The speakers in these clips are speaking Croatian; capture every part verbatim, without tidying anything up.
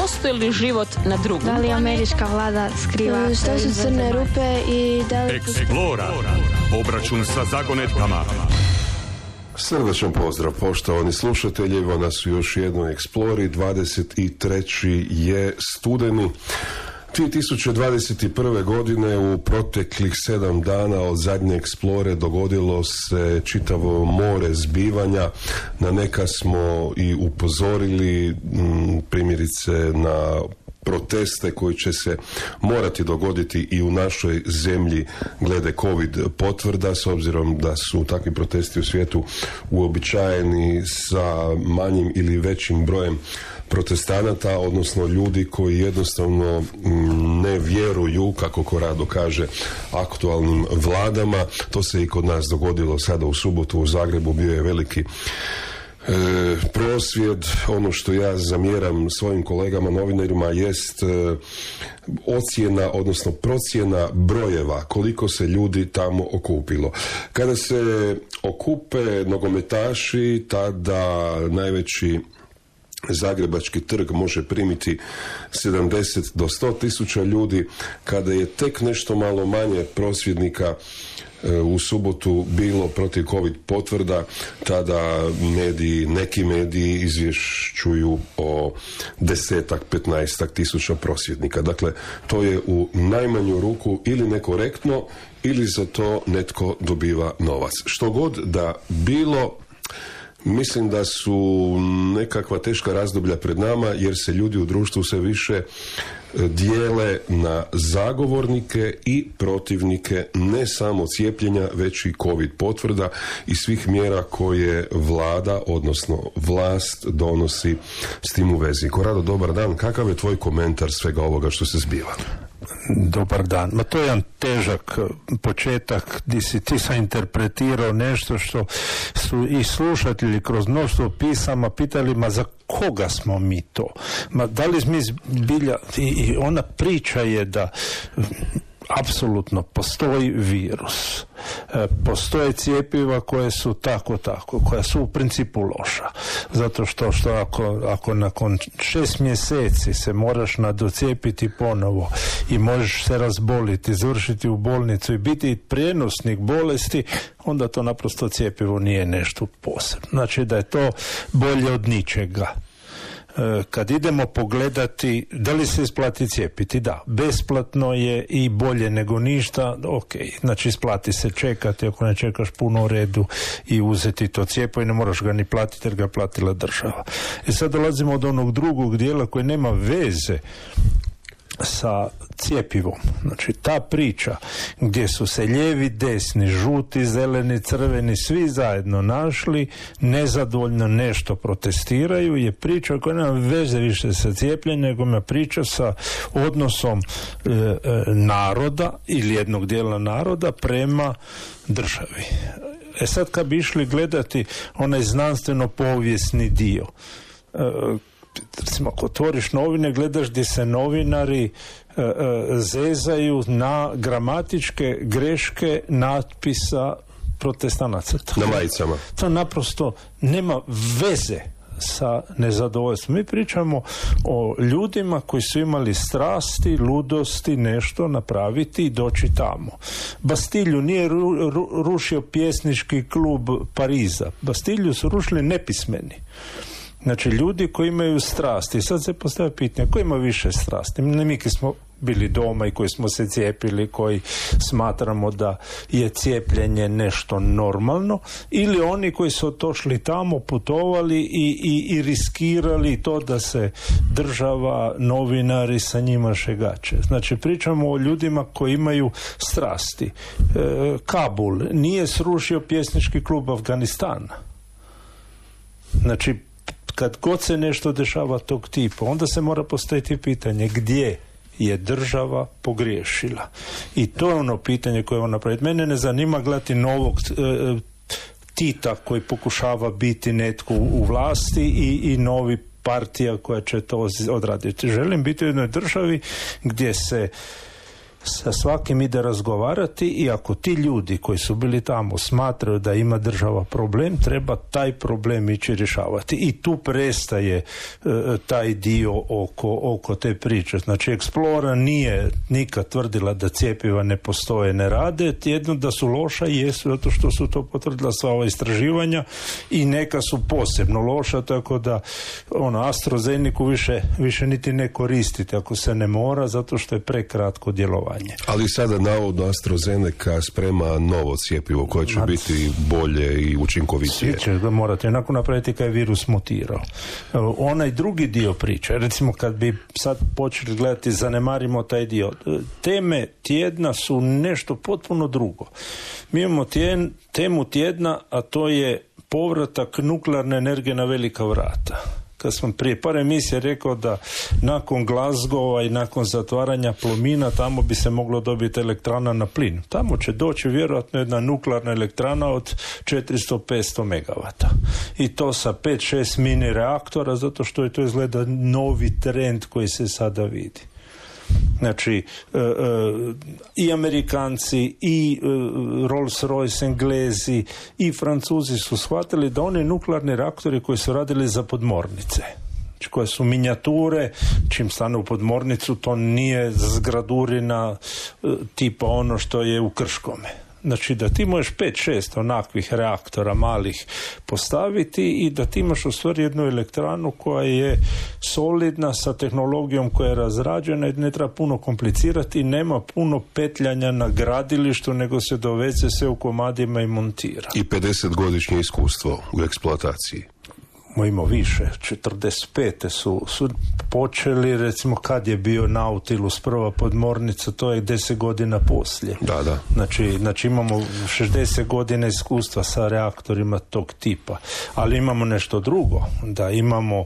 postoji li život na drugom? Da li američka vlada skriva? Što su crne rupe i da li... Explora. Obračun sa zagonetkama. Srdačan pozdrav, poštovani slušatelji, evo nas u još jednoj Explori, dvadeset treći je studeni. dvije tisuće dvadeset prve. godine u proteklih sedam dana od zadnje Explore dogodilo se čitavo more zbivanja. Na neka smo i upozorili, primjerice na proteste koji će se morati dogoditi i u našoj zemlji glede COVID potvrda, s obzirom da su takvi protesti u svijetu uobičajeni sa manjim ili većim brojem protestanata, odnosno ljudi koji jednostavno ne vjeruju, kako ko rado kaže, aktualnim vladama. To se i kod nas dogodilo sada u subotu u Zagrebu, bio je veliki E, prosvjed. Ono što ja zamjeram svojim kolegama novinarima jest e, ocjena, odnosno procjena brojeva koliko se ljudi tamo okupilo. Kada se okupe nogometaši, tada najveći Zagrebački trg može primiti sedamdeset do sto tisuća ljudi. Kada je tek nešto malo manje prosvjednika u subotu bilo protiv COVID potvrda, tada mediji, neki mediji izvješćuju o desetak, petnaestak tisuća prosvjednika. Dakle, to je u najmanju ruku ili nekorektno, ili za to netko dobiva novac. Što god da bilo, mislim da su nekakva teška razdoblja pred nama, jer se ljudi u društvu sve više dijele na zagovornike i protivnike ne samo cijepljenja, već i COVID potvrda i svih mjera koje vlada, odnosno vlast donosi s tim u vezi. Korado, dobar dan. Kakav je tvoj komentar svega ovoga što se zbiva? Dobar dan. Ma to je jedan težak početak gdje si ti sam interpretirao nešto što su i slušatelji kroz mnoštvo pisama pitali, ma za koga smo mi to? Ma da li mi zbilja... I, i ona priča je da apsolutno postoji virus. E, postoje cjepiva koje su tako tako, koja su u principu loša. Zato što, što ako, ako nakon šest mjeseci se moraš nadocijepiti ponovo i možeš se razboliti, završiti u bolnicu i biti prenosnik bolesti, onda to naprosto cjepivo nije nešto posebno. Znači da je to bolje od ničega. Kad idemo pogledati da li se isplati cijepiti, da, besplatno je i bolje nego ništa, ok, znači isplati se čekati, ako ne čekaš puno u redu i uzeti to cjepivo i ne moraš ga ni platiti jer ga platila država. I sad dolazimo do onog drugog dijela koji nema veze sa cjepivom. Znači ta priča gdje su se lijevi, desni, žuti, zeleni, crveni svi zajedno našli, nezadovoljno nešto protestiraju, je priča koja nema veze više sa cijepljenjem, nego ima priča sa odnosom e, e, naroda ili jednog dijela naroda prema državi. E sad kad bi išli gledati onaj znanstveno povijesni dio, e, recimo ako otvoriš novine, gledaš gdje se novinari e, e, zezaju na gramatičke greške natpisa protestanaca. Na majicama. To naprosto nema veze sa nezadovoljstvom. Mi pričamo o ljudima koji su imali strasti, ludosti, nešto napraviti i doći tamo. Bastilju nije ru, ru, rušio pjesnički klub Pariza. Bastilju su rušili nepismeni. Znači, ljudi koji imaju strasti. Sad se postavlja pitanje, ko ima više strasti? Ne mi koji smo bili doma i koji smo se cijepili, koji smatramo da je cijepljenje nešto normalno, ili oni koji su otošli tamo, putovali i, i, i riskirali to da se država, novinari sa njima šegače. Znači, pričamo o ljudima koji imaju strasti. E, Kabul nije srušio pjesnički klub Afganistana. Znači, kad god se nešto dešava tog tipa, onda se mora postaviti pitanje gdje je država pogriješila. I to je ono pitanje koje on napraviti. Mene ne zanima gledati novog e, Tita koji pokušava biti netko u vlasti i, i novi partija koja će to odraditi. Želim biti u jednoj državi gdje se sa svakim ide razgovarati i ako ti ljudi koji su bili tamo smatraju da ima država problem, treba taj problem ići rješavati. I tu prestaje uh, taj dio oko, oko te priče. Znači, Explora nije nikad tvrdila da cjepiva ne postoje, ne rade, jedno da su loša jesu zato što su to potvrdila sva ova istraživanja i neka su posebno loša, tako da ono, AstraZeneca više, više niti ne koristite ako se ne mora, zato što je prekratko djelovanje. Ali sada navodno AstraZeneca sprema novo cjepivo koje će Znači, biti bolje i učinkovitije. Svi će ga morate jednako napraviti kad je virus mutirao. Onaj drugi dio priče, recimo kad bi sad počeli gledati, zanemarimo taj dio, teme tjedna su nešto potpuno drugo. Mi imamo tjen, temu tjedna, a to je povratak nuklearne energije na velika vrata. Kad sam prije par emisija rekao da nakon Glasgowa i nakon zatvaranja Plomina tamo bi se moglo dobiti elektrana na plin. Tamo će doći vjerojatno jedna nuklearna elektrana od četiristo do petsto megavata. I to sa pet šest mini reaktora, zato što je to izgleda novi trend koji se sada vidi. Znači, e, e, i Amerikanci, i e, Rolls-Royce, Englezi, i Francuzi su shvatili da oni nuklearni reaktori koji su radili za podmornice, znači koje su minijature, čim stane u podmornicu, to nije zgradurina e, tipa ono što je u Krškome. Znači da ti možeš pet šest onakvih reaktora malih postaviti i da ti imaš u stvari jednu elektranu koja je solidna sa tehnologijom koja je razrađena i ne treba puno komplicirati i nema puno petljanja na gradilištu, nego se doveze sve u komadima i montira. I pedeset godišnje iskustvo u eksploataciji. Imamo više, četrdeset pete su, su počeli, recimo kad je bio Nautilus prva podmornica, to je deset godina poslije. Da, da. Znači, znači imamo šezdeset godina iskustva sa reaktorima tog tipa. Ali imamo nešto drugo, da imamo,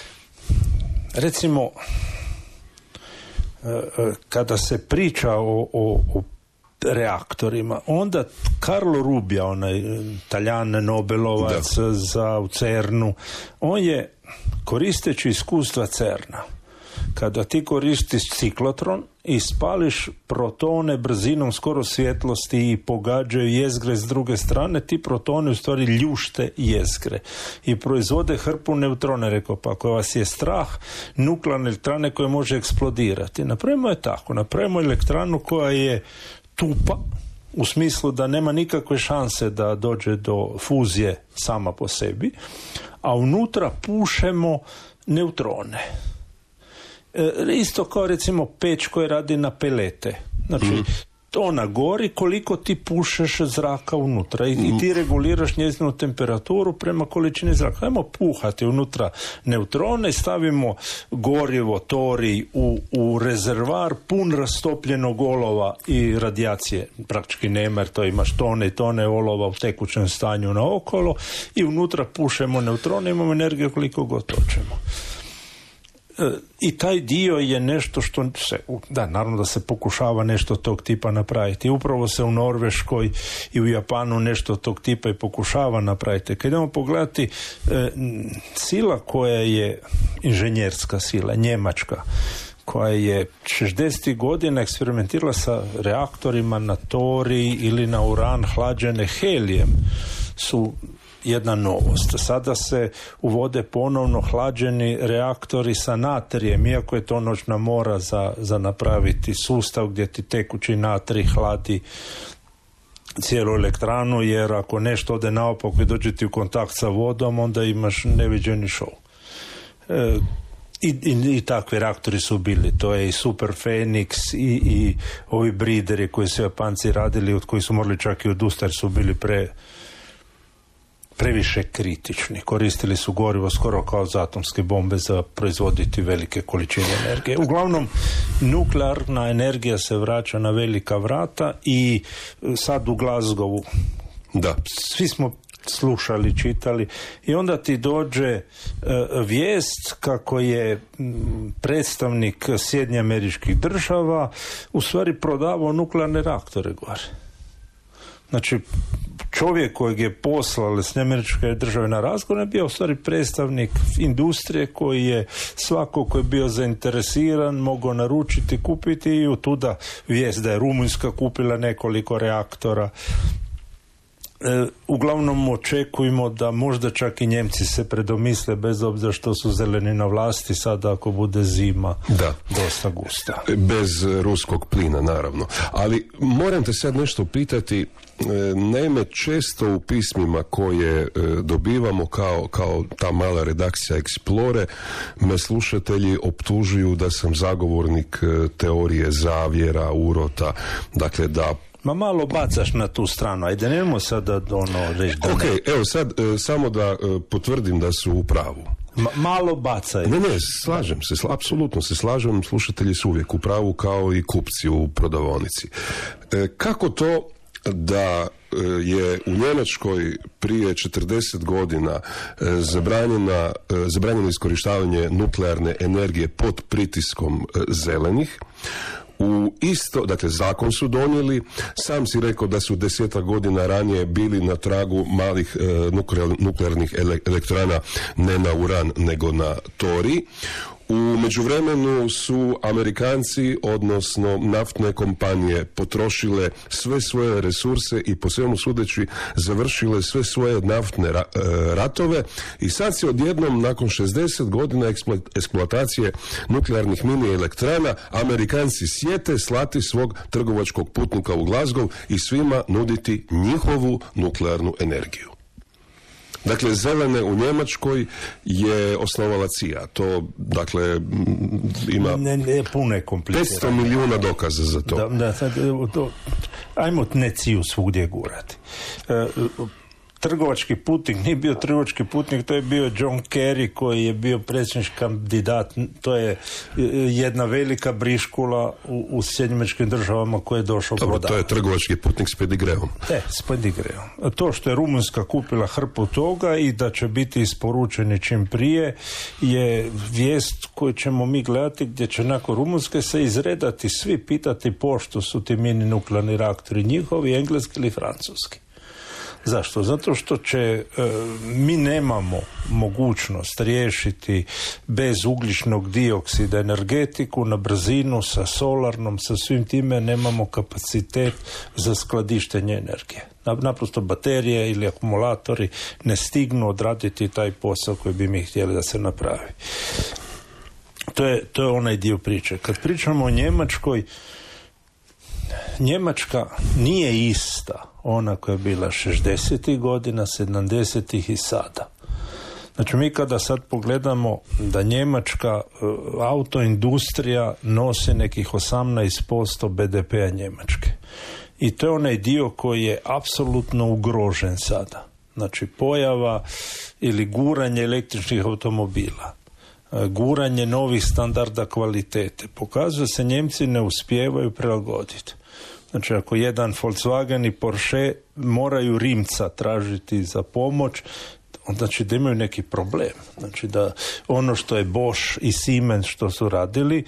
recimo, kada se priča o, o, o reaktorima, onda Carlo Rubbia, onaj Taljan Nobelovac da. za u CERN-u, on je koristeći iskustva CERN-a, kada ti koristiš ciklotron i spališ protone brzinom skoro svjetlosti i pogađaju jezgre s druge strane, ti protoni u stvari ljušte jezgre i proizvode hrpu neutrone. Rekao, pa ako vas je strah nuklearne elektrane koje može eksplodirati, napravimo je tako, napravimo elektranu koja je tupa, u smislu da nema nikakve šanse da dođe do fuzije sama po sebi, a unutra pušemo neutrone. E, isto kao recimo peć koja radi na pelete. Znači, mm. ona gori koliko ti pušeš zraka unutra i, mm. i ti reguliraš njezinu temperaturu prema količini zraka. Ajmo puhati unutra neutrone i stavimo gorivo, torij u, u rezervar pun rastopljenog olova i radijacije. Praktički nema, jer to imaš tone i tone olova u tekućem stanju naokolo i unutra pušemo neutrone, imamo energiju koliko god hoćemo. I taj dio je nešto što se, da, naravno da se pokušava nešto tog tipa napraviti. Upravo se u Norveškoj i u Japanu nešto tog tipa i pokušava napraviti. Kad idemo pogledati, e, sila koja je inženjerska sila, njemačka, koja je šezdesetih godina eksperimentirala sa reaktorima na torij ili na uran hlađene helijem, su jedna novost. Sada se uvode ponovno hlađeni reaktori sa natrijem, iako je to noćna mora za, za napraviti sustav gdje ti tekući natrij hladi cijelu elektranu, jer ako nešto ode naopako i dođe ti u kontakt sa vodom, onda imaš neviđeni šou. E, I, i, i takvi reaktori su bili, to je i Super Phoenix i, i ovi brideri koji su Japanci radili, od koji su morali čak i odustati, jer su bili pre previše kritični. Koristili su gorivo skoro kao za atomske bombe za proizvoditi velike količine energije. Uglavnom, nuklearna energija se vraća na velika vrata i sad u Glasgowu da. Svi smo slušali, čitali i onda ti dođe uh, vijest kako je m, predstavnik Sjedinjenih Američkih Država u stvari prodavao nuklearne reaktore gore. Znači, čovjek kojeg je poslala s američke države na razgovor je bio u stvari predstavnik industrije koji je svako ko je bio zainteresiran mogao naručiti, kupiti i od tuda vijest da je Rumunjska kupila nekoliko reaktora. E, uglavnom očekujemo da možda čak i Njemci se predomisle bez obzira što su zeleni na vlasti sada ako bude zima da. dosta gusta. Bez ruskog plina, naravno. Ali moram te sad nešto pitati. Naime, često u pismima koje dobivamo kao, kao ta mala redakcija Explore me slušatelji optužuju da sam zagovornik teorije zavjera, urota, dakle da Ma malo bacaš na tu stranu, ajde nemojmo sada ono reći da Ok, ne. evo sad samo da potvrdim da su u pravu. Ma, malo bacaj. Ne, ne, slažem se, sl- apsolutno se slažem, slušatelji su uvijek u pravu kao i kupci u prodavaonici. E, kako to da je u Njemačkoj prije četrdeset godina zabranjena, zabranjeno iskorištavanje nuklearne energije pod pritiskom zelenih? U isto, dakle, zakon su donijeli, sam si rekao da su desetak godina ranije bili na tragu malih e, nuklearnih elektrana, ne na uran, nego na tori. U međuvremenu su Amerikanci, odnosno naftne kompanije, potrošile sve svoje resurse i po svemu sudeći završile sve svoje naftne ra- ratove i sad se odjednom nakon šezdeset godina eksplo- eksploatacije nuklearnih mini elektrana Amerikanci sjete slati svog trgovačkog putnika u Glasgow i svima nuditi njihovu nuklearnu energiju. Dakle, zelene u Njemačkoj je osnovala C I A. To, dakle, ima ne, ne, puno je komplicirano. petsto milijuna dokaza za to. Da, da, sad, to ajmo ne C I A svugdje gurati. E, trgovački putnik nije bio trgovački putnik, to je bio John Kerry koji je bio predsjednički kandidat. To je jedna velika briškula u, u Sjedinjenim Američkim Državama koji je došao prodavati. To je trgovački putnik s pedigreom. E, s pedigreom. To što je Rumunjska kupila hrpu toga i da će biti isporučeni čim prije je vijest koju ćemo mi gledati gdje će nakon Rumunjske se izredati svi pitati pošto su ti mini nuklearni reaktori njihovi, engleski ili francuski. Zašto? Zato što će, e, mi nemamo mogućnost riješiti bez ugljičnog dioksida energetiku na brzinu sa solarnom, sa svim time nemamo kapacitet za skladištenje energije. Naprosto baterije ili akumulatori ne stignu odraditi taj posao koji bi mi htjeli da se napravi. To je, to je onaj dio priče. Kad pričamo o Njemačkoj, Njemačka nije ista ona koja je bila šezdesetih godina, sedamdesetih i sada. Znači mi kada sad pogledamo da njemačka autoindustrija nosi nekih osamnaest posto be de pea Njemačke. I to je onaj dio koji je apsolutno ugrožen sada. Znači pojava ili guranje električnih automobila, guranje novih standarda kvalitete. Pokazuje se Njemci ne uspijevaju prilagoditi. Znači, ako jedan Volkswagen i Porsche moraju Rimca tražiti za pomoć, onda znači da imaju neki problem. Znači da ono što je Bosch i Siemens što su radili,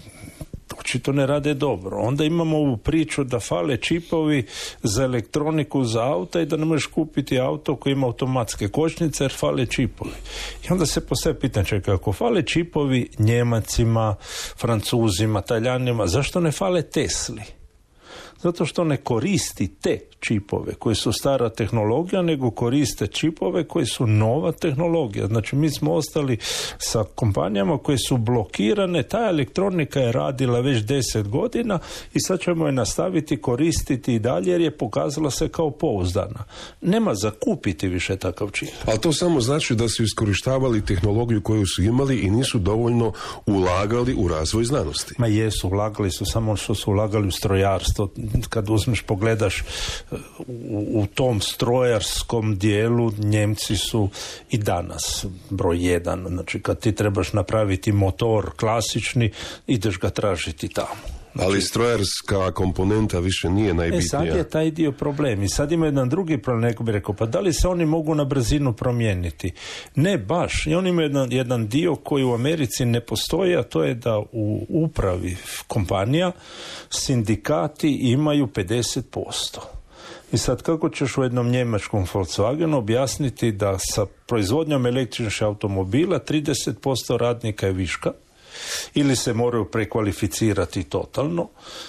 očito ne rade dobro. Onda imamo ovu priču da fale čipovi za elektroniku za auta i da ne možeš kupiti auto koji ima automatske kočnice jer fale čipovi. I onda se postavlja pitanje, čekaj, ako fale čipovi Njemacima, Francuzima, Talijanima, zašto ne fale Tesli? Zato što ne koristi te čipove koji su stara tehnologija, nego koriste čipove koji su nova tehnologija. Znači mi smo ostali sa kompanijama koje su blokirane, ta elektronika je radila već deset godina i sad ćemo je nastaviti koristiti i dalje jer je pokazala se kao pouzdana. Nema za kupiti više takav čip. Ali to samo znači da su iskorištavali tehnologiju koju su imali i nisu dovoljno ulagali u razvoj znanosti. Ma jesu, ulagali su samo što su ulagali u strojarstvo. Kad uzmeš, pogledaš u, u tom strojarskom dijelu Njemci su i danas broj jedan. Znači kad ti trebaš napraviti motor klasični, ideš ga tražiti tamo. Znači, ali strojarska komponenta više nije najbitnija. E sad je taj dio problem. I sad ima jedan drugi problem, neko bi rekao, pa da li se oni mogu na brzinu promijeniti? Ne baš. I oni imaju jedan, jedan dio koji u Americi ne postoji, a to je da u upravi kompanija sindikati imaju pedeset posto. I sad kako ćeš u jednom njemačkom Volkswagenu objasniti da sa proizvodnjom električnih automobila trideset posto radnika je viška ili se moraju prekvalificirati totalno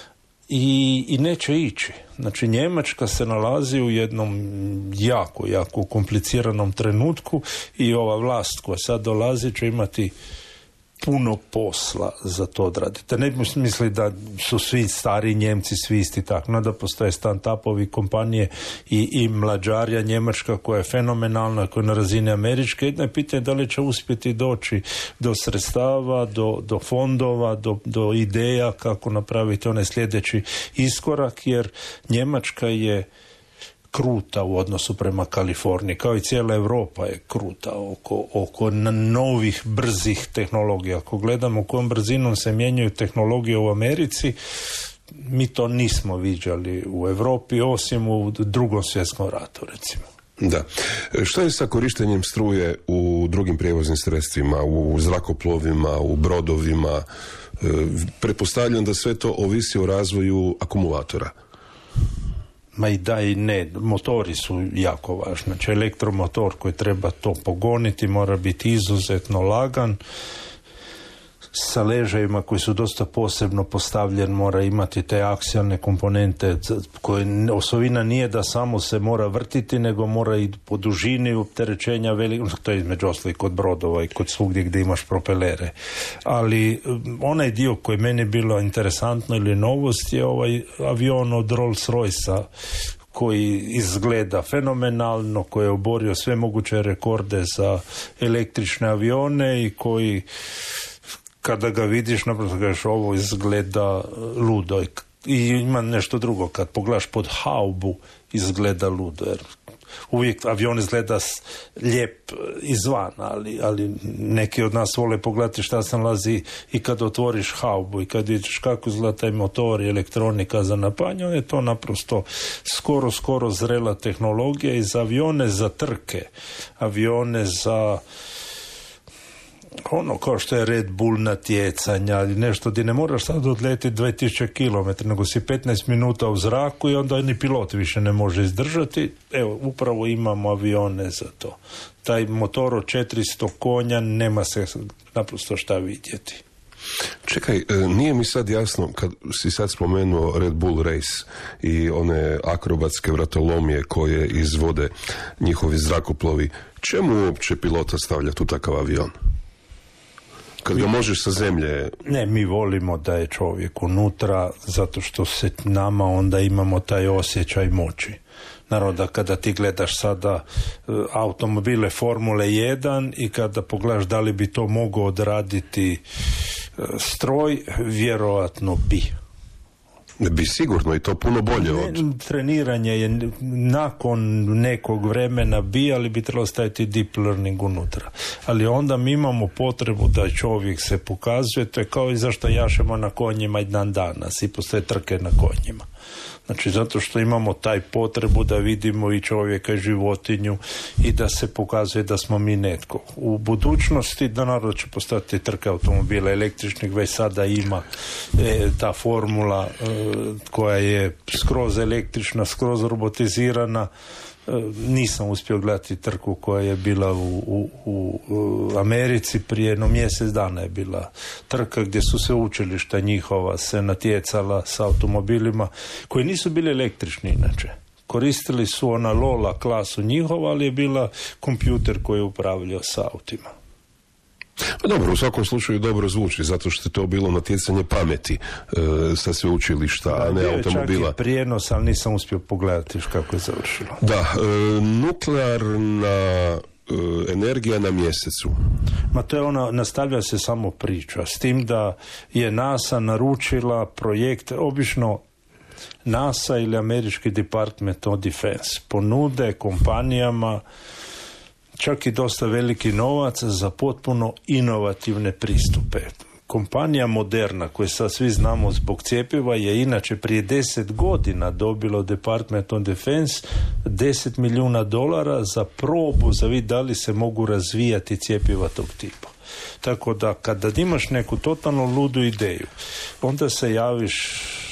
i, i neće ići. Znači Njemačka se nalazi u jednom jako, jako kompliciranom trenutku i ova vlast koja sad dolazi će imati puno posla za to odraditi. Ne misli da su svi stari Njemci, svi isti tako. No da postoje stand-upovi kompanije i, i mlađarja Njemačka koja je fenomenalna, koja je na razini američke. Jedno je pitanje da li će uspjeti doći do sredstava, do, do fondova, do, do ideja kako napraviti onaj sljedeći iskorak, jer Njemačka je kruta u odnosu prema Kaliforniji, kao i cijela Europa je kruta oko, oko novih brzih tehnologija. Ako gledamo kojom brzinom se mijenjaju tehnologije u Americi, mi to nismo viđali u Europi, osim u Drugom svjetskom ratu, recimo. Da. Što je sa korištenjem struje u drugim prijevoznim sredstvima, u zrakoplovima, u brodovima? E, pretpostavljam da sve to ovisi o razvoju akumulatora. Ma i da i ne, motori su jako važni. Znači elektromotor koji treba to pogoniti mora biti izuzetno lagan, sa ležajima koji su dosta posebno postavljen, mora imati te aksijalne komponente koje osovina nije da samo se mora vrtiti, nego mora i po dužini opterećenja veliko, to je između ostalih kod brodova i kod svugdje gdje imaš propelere. Ali onaj dio koji meni bilo interesantno ili novost je ovaj avion od Rolls-Royce koji izgleda fenomenalno, koji je oborio sve moguće rekorde za električne avione i koji kada ga vidiš, naprosto kažeš ovo izgleda ludo. I ima nešto drugo, kad pogledaš pod haubu izgleda ludo, jer uvijek avion izgleda lijep izvana, ali, ali neki od nas vole pogledati šta se nalazi i kad otvoriš haubu i kad vidiš kako izgleda taj motor i elektronika za napajanje, je to naprosto skoro, skoro zrela tehnologija i za avione za trke, avione za ono kao što je Red Bull natjecanja ili nešto gdje ne moraš sad odletiti dvije tisuće kilometara, nego si petnaest minuta u zraku i onda ni pilot više ne može izdržati. Evo, upravo imamo avione za to. Taj motor od četiristo konja nema se naprosto šta vidjeti. Čekaj, nije mi sad jasno, kad si sad spomenuo Red Bull Race i one akrobatske vratolomije koje izvode njihovi zrakoplovi, čemu uopće pilota stavljati u takav avion? Kad ga možeš sa zemlje... Ne, mi volimo da je čovjek unutra, zato što se nama onda imamo taj osjećaj moći. Naravno da kada ti gledaš sada automobile Formule jedan i kada pogledaš da li bi to mogao odraditi stroj, vjerojatno bi. Bi sigurno i to puno bolje od... Treniranje je nakon nekog vremena bi, ali bi trebalo staviti deep learning unutra. Ali onda mi imamo potrebu da čovjek se pokazuje, to je kao i zašto jašemo na konjima i dan danas i postoje trke na konjima. Znači zato što imamo taj potrebu da vidimo i čovjeka i životinju i da se pokazuje da smo mi netko. U budućnosti da naravno će postati trke automobila električnih, već sada ima e, ta formula e, koja je skroz električna, skroz robotizirana. E, nisam uspio gledati trku koja je bila u, u, u Americi, prije jedno mjesec dana je bila trka gdje su se učilišta njihova se natjecala sa automobilima koji nisu bili električni inače. Koristili su ona Lola klasu njihova, ali je bila kompjuter koji je upravljao sa autima. Dobro, u svakom slučaju dobro zvuči, zato što je to bilo natjecanje pameti e, sa sveučilišta, a ne automobila. Bio je čak i prijenos, ali nisam uspio pogledati kako je završilo. Da, e, nuklearna e, energija na mjesecu. Ma to je ona, nastavlja se samo priča, s tim da je NASA naručila projekt, obično NASA ili američki Department of Defense ponude kompanijama čak i dosta veliki novac za potpuno inovativne pristupe. Kompanija Moderna, koju sad svi znamo zbog cjepiva, je inače prije deset godina dobilo Department of Defense deset milijuna dolara za probu za vid da li se mogu razvijati cjepiva tog tipa. Tako da kada imaš neku totalno ludu ideju, onda se javiš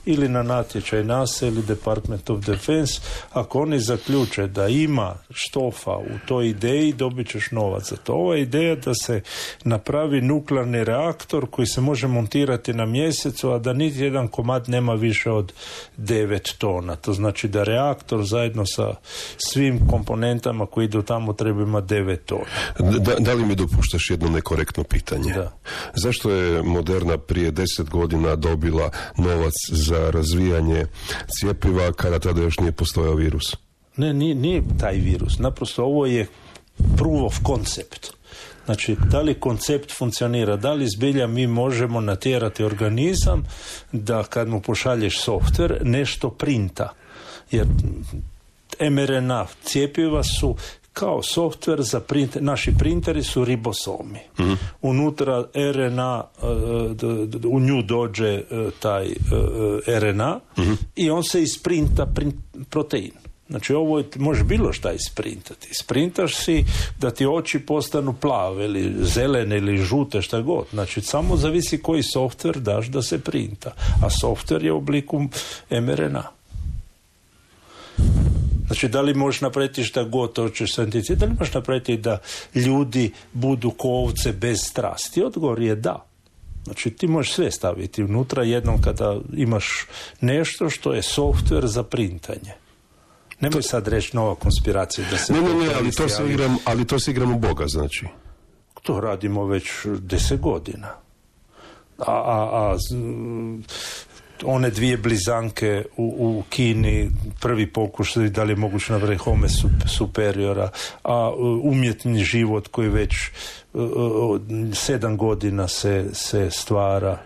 ili na natječaj NASA ili Department of Defense. Ako oni zaključe da ima štofa u toj ideji, dobit ćeš novac za to. Ova ideja da se napravi nuklearni reaktor koji se može montirati na mjesecu, a da niti jedan komad nema više od devet tona. To znači da reaktor zajedno sa svim komponentama koji idu tamo treba imati devet tona. Da, da li mi dopuštaš jedno nekorektno pitanje? Da. Zašto je Moderna prije deset godina dobila novac za razvijanje cjepiva kada tada još nije postojao virus? Ne, nije, nije taj virus. Naprosto ovo je proof of concept. Znači, da li koncept funkcionira, da li zbilja mi možemo natjerati organizam da kad mu pošalješ softver nešto printa. Jer em er en a cjepiva su kao softver za printer, naši printeri su ribosomi. Mm-hmm. Unutra er en a, u nju dođe taj er en a mm-hmm. i on se isprinta print, protein. Znači ovo je, može bilo šta isprintati. Sprintaš si da ti oči postanu plave ili zelene ili žute, šta god. Znači samo zavisi koji softver daš da se printa. A softver je u obliku em er en a. Znači, da li možeš napraviti šta god hoćeš santici, da li možeš napraviti da ljudi budu ko ovce bez strasti? Odgovor je da. Znači, ti možeš sve staviti unutra jednom kada imaš nešto što je softver za printanje. Nemoj to... sad reći nova konspiracija da se... Ne, ne, ne, ali to se igram, ali to se igram u Boga, znači. To radimo već deset godina. A, a, a one dvije blizanke u, u Kini, prvi pokušaj da li je moguće napraviti Homo superiora, a umjetni život koji već uh, uh, sedam godina se, se stvara.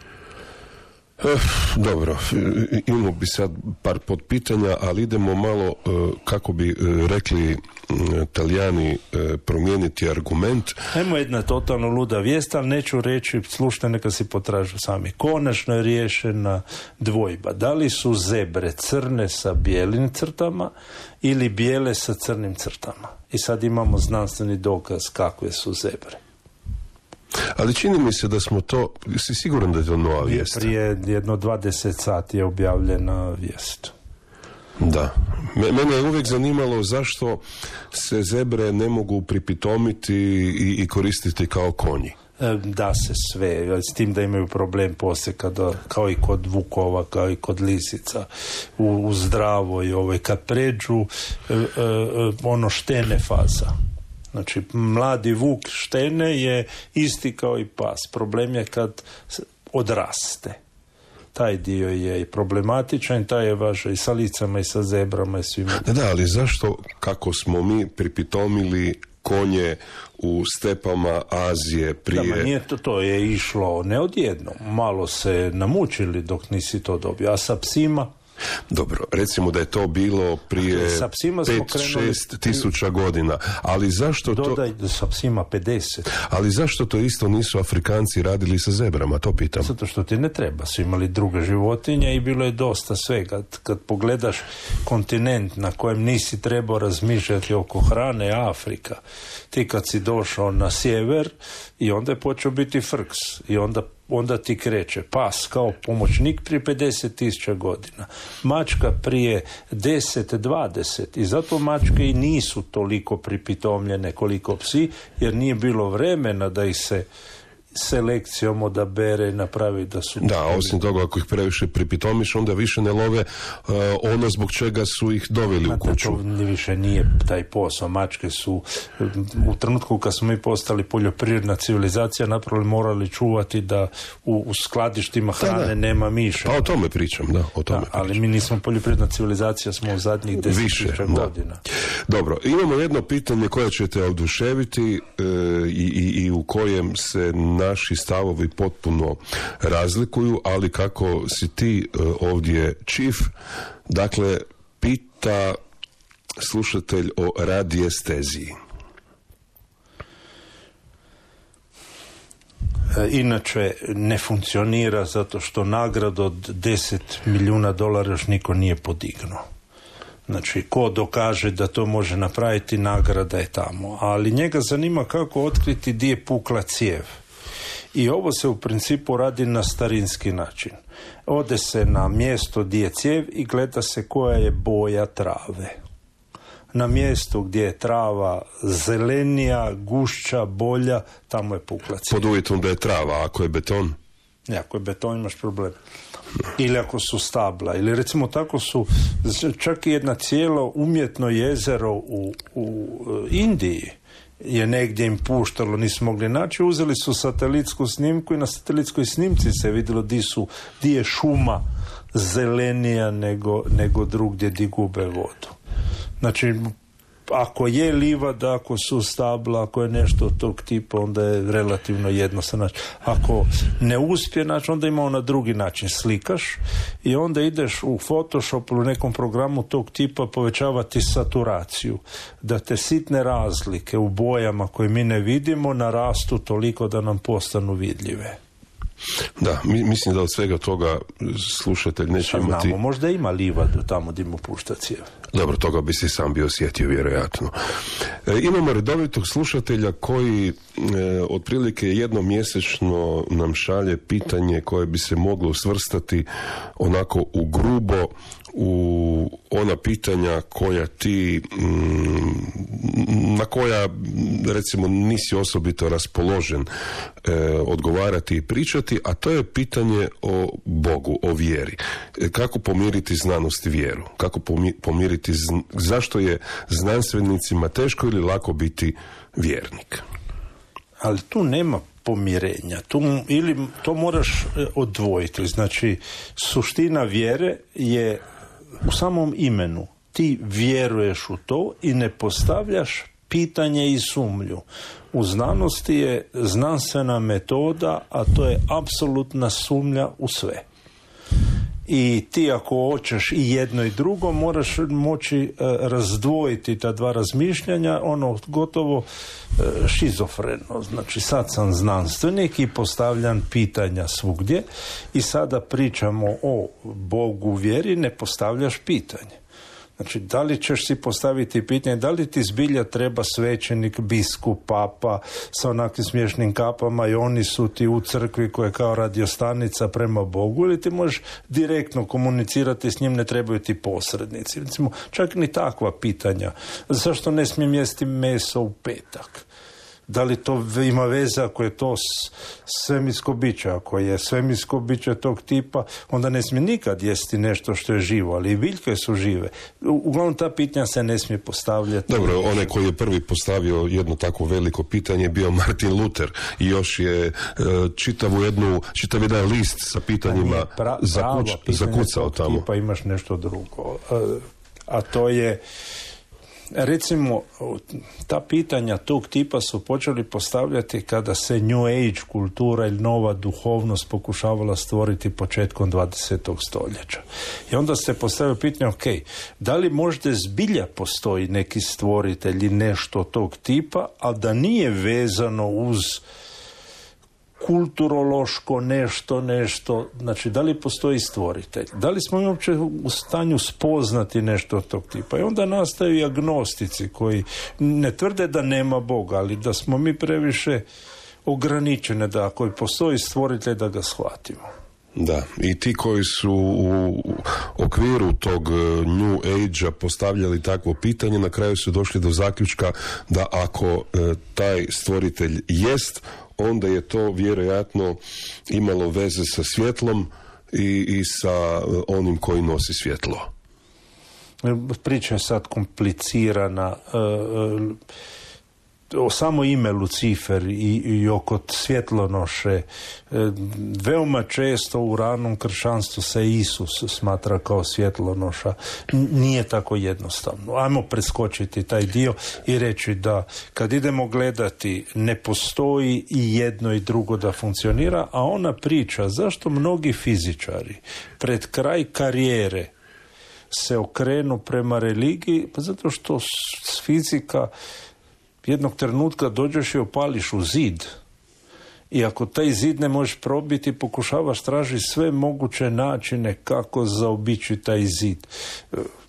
Dobro, imamo bi sad par potpitanja, ali idemo malo, kako bi rekli Talijani, promijeniti argument. Ajmo jedna totalno luda vijest, ali neću reći, slušajte, neka si potražu sami. Konačno je riješena dvojba. Da li su zebre crne sa bijelim crtama ili bijele sa crnim crtama? I sad imamo znanstveni dokaz kakve su zebre. Ali čini mi se da smo to, si siguran da je to nova vijest? Prije jedno dvadeset sati je objavljena vijest. Da. Mene je uvijek zanimalo zašto se zebre ne mogu pripitomiti i, i koristiti kao konji. Da se sve, s tim da imaju problem poslije kada, kao i kod vukova, kao i kod lisica, u, u zdravoj, ovaj, kad pređu e, e, ono štene faza. Znači, mladi vuk štene je isti kao i pas. Problem je kad odraste. Taj dio je problematičan, taj je važan i sa licama i sa zebrama i svima. Da, ali zašto, kako smo mi pripitomili konje u stepama Azije prije... Da, nije to, to je išlo ne odjednom. Malo se namučili dok nisi to dobio. A sa psima... Dobro, recimo da je to bilo prije pet šest tisuća godina, ali zašto to... Dodaj sa psima pedeset. Ali zašto to isto nisu Afrikanci radili sa zebrama, to pitam. Zato što ti ne treba, su imali druge životinje i bilo je dosta svega. Kad pogledaš kontinent na kojem nisi trebao razmišljati oko hrane, Afrika, ti kad si došao na sjever i onda je počeo biti frks i onda onda ti kreće pas kao pomoćnik prije pedeset tisuća godina, mačka prije deset dvadeset i zato mačke i nisu toliko pripitomljene koliko psi, jer nije bilo vremena da ih se selekcijom odabere i napravi da su... Da, osim toga, ako ih previše pripitomiš, onda više ne love uh, ono zbog čega su ih doveli u kuću. To više nije taj posao. Mačke su u trenutku kad smo mi postali poljoprivredna civilizacija napravili morali čuvati da u, u skladištima hrane da, da. nema miša. Pa o tome pričam, da. O tome da pričam. Ali mi nismo poljoprivredna civilizacija, smo u zadnjih deset tisuća godina. Dobro, imamo jedno pitanje koje ćete oduševiti e, i, i, i u kojem se naši stavovi potpuno razlikuju, ali kako si ti uh, ovdje chief, dakle, pita slušatelj o radijesteziji. Inače ne funkcionira zato što nagradu od deset milijuna dolara još niko nije podignuo. Znači, ko dokaže da to može napraviti, nagrada je tamo. Ali njega zanima kako otkriti gdje je pukla cijev. I ovo se u principu radi na starinski način. Ode se na mjesto gdje je cijev i gleda se koja je boja trave. Na mjestu gdje je trava zelenija, gušća, bolja, tamo je pukla cijev. Pod uvjetom da je trava, ako je beton? Ne, ako je beton imaš problem. Ili ako su stabla. Ili recimo tako su, čak i jedna cijelo umjetno jezero u, u Indiji je negdje im puštalo, nisu mogli naći, uzeli su satelitsku snimku i na satelitskoj snimci se vidjelo di su, di je šuma zelenija nego, nego drugdje di gube vodu. Znači, ako je livada, ako su stabla, ako je nešto od tog tipa, onda je relativno jednostavno. Ako ne uspije naći, onda ima na drugi način. Slikaš i onda ideš u Photoshopu ili nekom programu tog tipa povećavati saturaciju. Da te sitne razlike u bojama koje mi ne vidimo narastu toliko da nam postanu vidljive. Da, mi, mislim da od svega toga slušatelj neće imati... Znamo, možda ima livadu tamo gdje mu pušta cijev. Dobro, toga bi se sam bio sjetio, vjerojatno. E, imamo redovitog slušatelja koji e, otprilike jednomjesečno nam šalje pitanje koje bi se moglo svrstati onako u grubo u ona pitanja koja ti mm, na koja recimo nisi osobito raspoložen e, odgovarati i pričati, a to je pitanje o Bogu, o vjeri. E, kako pomiriti znanost i vjeru? Kako pomi, pomiriti zn, zašto je znanstvenicima teško ili lako biti vjernik? Ali tu nema pomirenja. Tu, ili to moraš odvojiti. Znači, suština vjere je u samom imenu. Ti vjeruješ u to i ne postavljaš pitanje i sumnju. U znanosti je znanstvena metoda, a to je apsolutna sumnja u sve. I ti ako hoćeš i jedno i drugo, moraš moći e, razdvojiti ta dva razmišljanja, ono gotovo e, šizofreno. Znači sad sam znanstvenik i postavljam pitanja svugdje i sada pričamo o Bogu vjeri, ne postavljaš pitanje. Znači, da li ćeš si postaviti pitanje, da li ti zbilja treba svećenik, biskup, papa sa onakvim smiješnim kapama i oni su ti u crkvi koja je kao radiostanica prema Bogu, ili ti možeš direktno komunicirati s njim, ne trebaju ti posrednici. Recimo, čak ni takva pitanja. Zašto ne smijem jesti meso u petak? Da li to ima veze ako je to svemirsko biće? Ako je svemirsko biće tog tipa, onda ne smije nikad jesti nešto što je živo, ali i biljke su žive. Uglavnom ta pitanja se ne smije postavljati. Dobro, onaj koji je prvi postavio jedno tako veliko pitanje je bio Martin Luther i još je čitavu jednu, čitav jedan list sa pitanjima pra, zakuć, zakucao tamo. Tipa imaš nešto drugo. A to je, recimo, ta pitanja tog tipa su počeli postavljati kada se New Age kultura ili nova duhovnost pokušavala stvoriti početkom dvadesetog stoljeća. I onda se postavio pitanje, ok, da li možda zbilja postoji neki stvoritelj ili nešto tog tipa, a da nije vezano uz kulturološko nešto, nešto, znači da li postoji stvoritelj? Da li smo mi uopće u stanju spoznati nešto od tog tipa? I onda nastaju i agnostici koji ne tvrde da nema Boga, ali da smo mi previše ograničeni da ako postoji stvoritelj da ga shvatimo. Da, i ti koji su u okviru tog New Age-a postavljali takvo pitanje, na kraju su došli do zaključka da ako e, taj stvoritelj jest, onda je to vjerojatno imalo veze sa svjetlom i, i sa onim koji nosi svjetlo. Priča je sad komplicirana. E, o samo ime Lucifer i, i oko svjetlonoše. E, veoma često u ranom kršćanstvu se Isus smatra kao svjetlonoša. N- nije tako jednostavno. Ajmo preskočiti taj dio i reći da kad idemo gledati ne postoji i jedno i drugo da funkcionira, a ona priča zašto mnogi fizičari pred kraj karijere se okrenu prema religiji, pa zato što s fizika jednog trenutka dođeš i opališ u zid. I ako taj zid ne možeš probiti, pokušavaš tražiti sve moguće načine kako zaobići taj zid.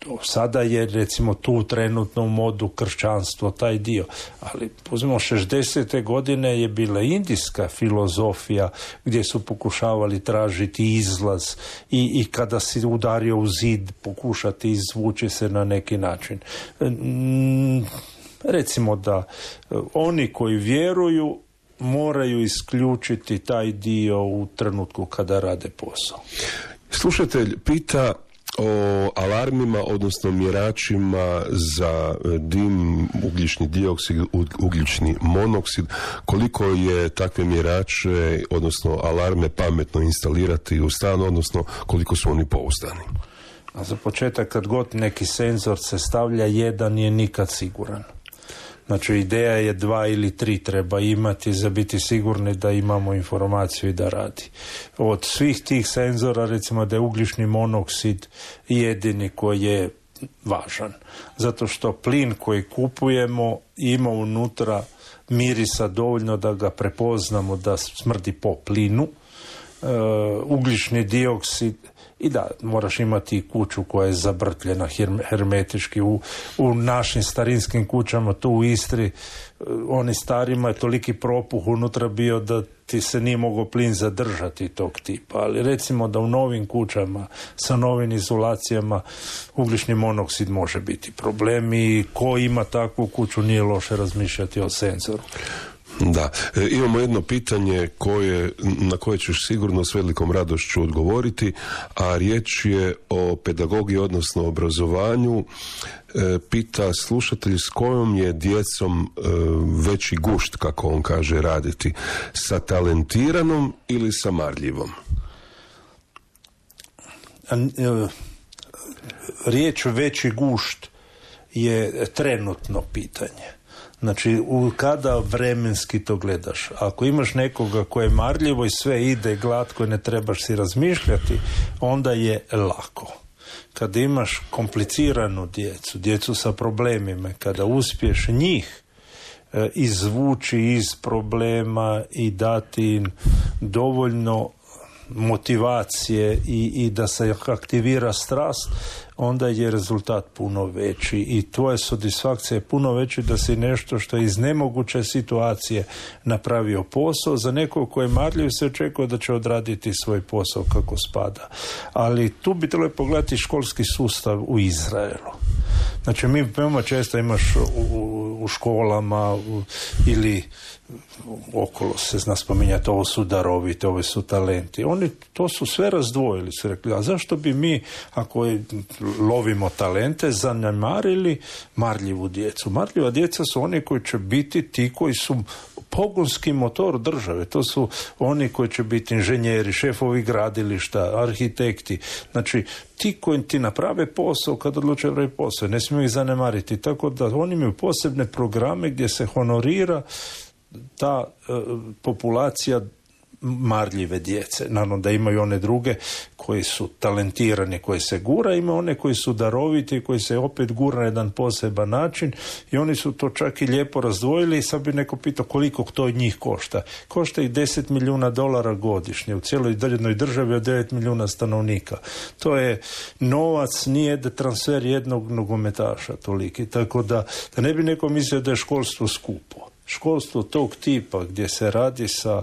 Sada je recimo tu trenutno u modu kršćanstvo, taj dio. Ali uzmimo šezdesete godine je bila indijska filozofija gdje su pokušavali tražiti izlaz i, i kada si udario u zid pokušati izvući se na neki način. Mm, recimo da oni koji vjeruju moraju isključiti taj dio u trenutku kada rade posao. Slušatelj pita o alarmima, odnosno mjeračima za dim, ugljični dioksid, ugljični monoksid, koliko je takve mjerače, odnosno alarme pametno instalirati u stan, odnosno koliko su oni pouzdani? A za početak, kad god neki senzor se stavlja, jedan je nikad siguran. Znači, ideja je dva ili tri treba imati za biti sigurni da imamo informaciju i da radi. Od svih tih senzora, recimo da je ugljični monoksid jedini koji je važan. Zato što plin koji kupujemo ima unutra mirisa dovoljno da ga prepoznamo da smrdi po plinu. E, ugljični dioksid, i da, moraš imati kuću koja je zabrtljena hermetički. U, u našim starinskim kućama, tu u Istri, oni starima je toliki propuh unutra bio da ti se nije mogao plin zadržati tog tipa. Ali recimo da u novim kućama sa novim izolacijama ugljični monoksid može biti problem i ko ima takvu kuću nije loše razmišljati o senzoru. Da, e, imamo jedno pitanje koje, na koje ćeš sigurno s velikom radošću odgovoriti, a riječ je o pedagogiji, odnosno obrazovanju. E, pita slušatelj s kojom je djecom e, veći gušt, kako on kaže, raditi, sa talentiranom ili sa marljivom? A, e, riječ veći gušt je trenutno pitanje. Znači, u, kada vremenski to gledaš? Ako imaš nekoga koje je marljivo i sve ide glatko i ne trebaš si razmišljati, onda je lako. Kada imaš kompliciranu djecu, djecu sa problemima, kada uspješ njih e, izvući iz problema i dati im dovoljno motivacije i, i da se aktivira strast, onda je rezultat puno veći i tvoja satisfakcija je puno veći da si nešto što je iz nemoguće situacije napravio posao. Za nekog koji je marljiv se očekuje da će odraditi svoj posao kako spada. Ali tu bi trebalo pogledati školski sustav u Izraelu. Znači, mi veoma često imaš u, u školama u, ili okolo se zna spominjati, ovo su daroviti, ovo su talenti. Oni to su sve razdvojili, su rekli, a zašto bi mi, ako lovimo talente, zanemarili marljivu djecu? Marljiva djeca su oni koji će biti ti koji su pogonski motor države. To su oni koji će biti inženjeri, šefovi gradilišta, arhitekti. Znači, ti koji ti naprave posao kad odluče napraviti posao. Ne smiju ih zanemariti. Tako da oni imaju posebne programe gdje se honorira ta e, populacija marljive djece. Naravno da imaju one druge koji su talentirani, koji se gura, ima one koji su daroviti, koji se opet gura na jedan poseban način i oni su to čak i lijepo razdvojili i sad bi neko pitao koliko to od njih košta. Košta ih deset milijuna dolara godišnje u cijeloj jednoj državi od devet milijuna stanovnika. To je novac, nije da transfer jednog nogometaša toliki. Tako da, da ne bi neko mislio da je školstvo skupo. Školstvo tog tipa gdje se radi sa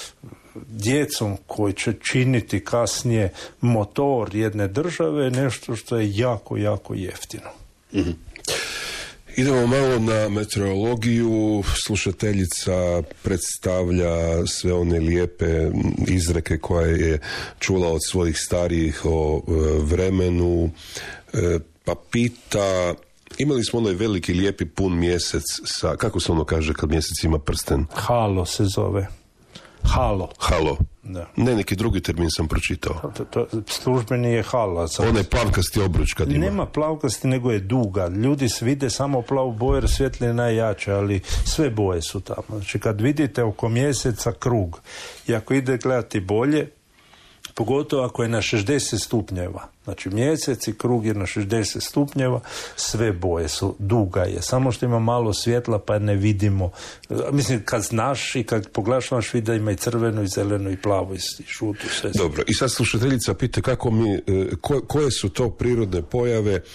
djecom koji će činiti kasnije motor jedne države je nešto što je jako, jako jeftino. Mm-hmm. Idemo malo na meteorologiju. Slušateljica predstavlja sve one lijepe izreke koje je čula od svojih starijih o e, vremenu, e, pa pita, imali smo onaj veliki lijepi pun mjesec sa, kako se ono kaže kad mjesec ima prsten? Halo se zove. Halo. Halo. Da. Ne, neki drugi termin sam pročitao. To, to, službeni je halo. Onaj plavkasti obruč kad ima. Nema plavkasti, nego je duga. Ljudi se vide samo plavu boju jer svjetlo je najjače, ali sve boje su tamo. Znači kad vidite oko mjeseca krug i ako ide gledati bolje, Pogotovo ako je na šezdeset stupnjeva. Znači mjesec i krug je na šezdeset stupnjeva, sve boje su, duga je. Samo što ima malo svjetla pa ne vidimo. Mislim, kad znaš i kad pogledaš, možeš vidjeti da ima i crveno, i zeleno, i plavo, i žuto. Sve. Dobro, i sad slušateljica pita kako mi, ko, koje su to prirodne pojave e,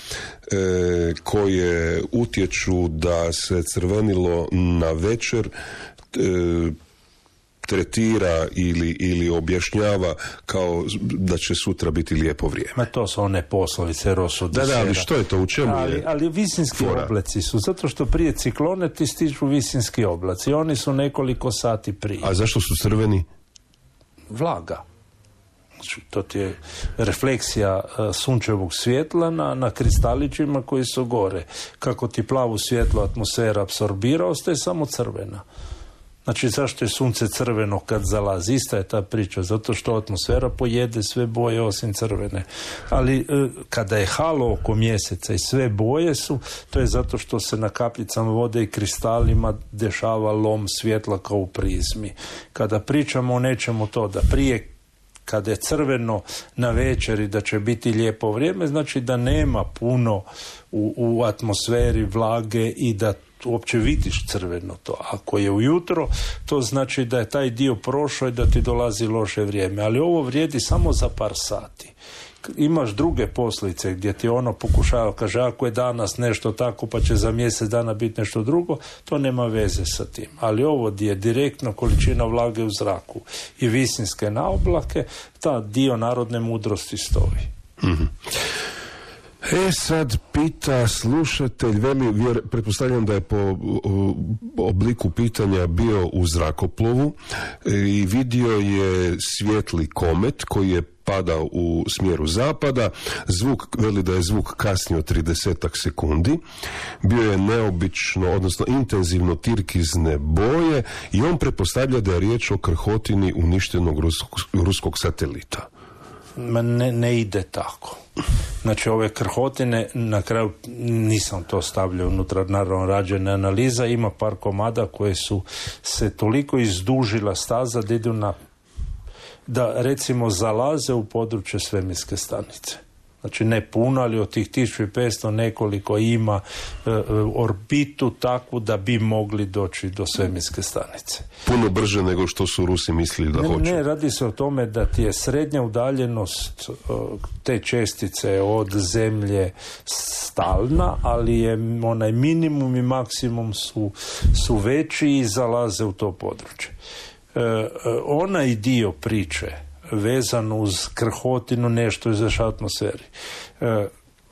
koje utječu da se crvenilo na večer e, tretira ili, ili objašnjava kao da će sutra biti lijepo vrijeme. Ma to su one poslovice Rosso di Da, da, Sera. ali što je to? U čemu ali, je? Ali visinski fora? oblaci su, zato što prije ciklone ti stižu visinski oblaci. Oni su nekoliko sati prije. A zašto su crveni? Vlaga. Znači, to ti je refleksija uh, sunčevog svjetla na, na kristalićima koji su gore. Kako ti plavu svjetlo atmosfera apsorbira, ostaje samo crvena. Znači, zašto je sunce crveno kad zalazi? Ista je ta priča, zato što atmosfera pojede sve boje osim crvene. Ali e, kada je halo oko mjeseca i sve boje su, to je zato što se na kapljicama vode i kristalima dešava lom svjetla kao u prizmi. Kada pričamo o nečemu to, da prije kada je crveno na večeri da će biti lijepo vrijeme, znači da nema puno u, u atmosferi vlage i da uopće vidiš crveno to. Ako je ujutro, to znači da je taj dio prošao i da ti dolazi loše vrijeme. Ali ovo vrijedi samo za par sati. Imaš druge posljedice gdje ti ono pokušava, kaže ako je danas nešto tako pa će za mjesec dana biti nešto drugo, to nema veze sa tim. Ali ovo gdje je direktno količina vlage u zraku i visinske naoblake, ta dio narodne mudrosti stoji. Mm-hmm. E sad pita slušatelj, veli, vjer, pretpostavljam da je po o, obliku pitanja bio u zrakoplovu e, i vidio je svijetli komet koji je padao u smjeru zapada. Zvuk, veli da je zvuk kasnio tridesetak sekundi. Bio je neobično, odnosno intenzivno tirkizne boje i on pretpostavlja da je riječ o krhotini uništenog ruskog, ruskog satelita. Ma ne, ne ide tako. Znači ove krhotine, na kraju nisam to stavljao unutra, naravno rađena analiza, ima par komada koje su se toliko izdužila staza da idu na, da recimo zalaze u područje svemirske stanice. Znači ne puno, ali od tih tisuću petsto nekoliko ima e, orbitu takvu da bi mogli doći do svemirske stanice. Puno brže nego što su Rusi mislili da ne, hoće. Ne, radi se o tome da ti je srednja udaljenost te čestice od Zemlje stalna, ali je onaj minimum i maksimum su, su veći i zalaze u to područje. E, onaj dio priče vezano uz krhotinu, nešto iz atmosferi. E,